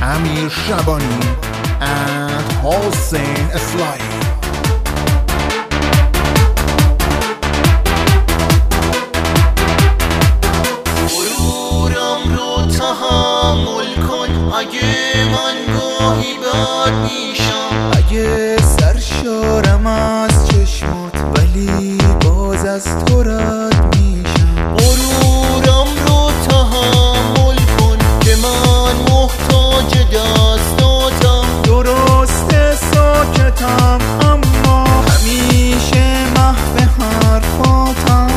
امیر شبانی and حسین اصلاحی. غرورم رو تحمل کن، اگه من گاهی بد میشم، اگه سرشارم از چشمات ولی باز از تو رد میشم. غرورم رو تحمل کن که من محتاج دستاتم. درسته ساکتم اما همیشه محو حرفاتم.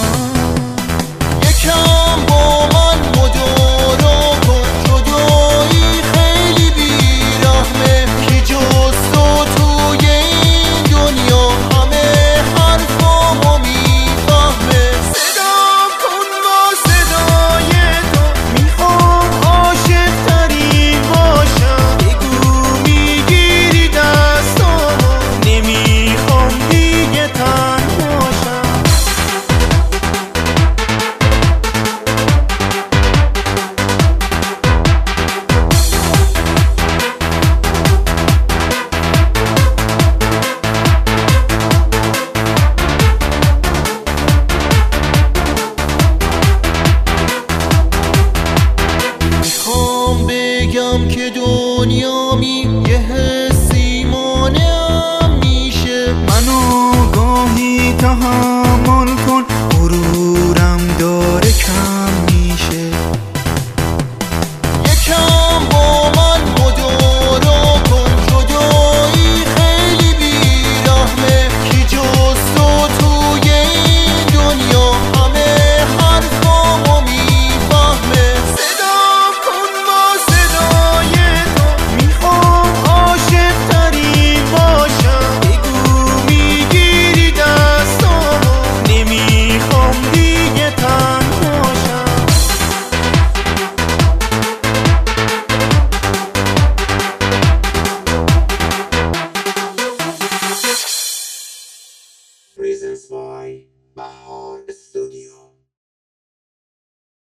یکم با من مدارا کن، جدایی خیلی بیرحمه، که جز تو توی این دنیا همه حرفامو میفهمه. صدام کن با صدای تو، میخوام عاشق ترین باشم. بگو میگیری دستامو، نمیخوام دیگه تنهاشم. میخوام بگم که دنیامی یه حسی مانعم میشه، منو گاهی تا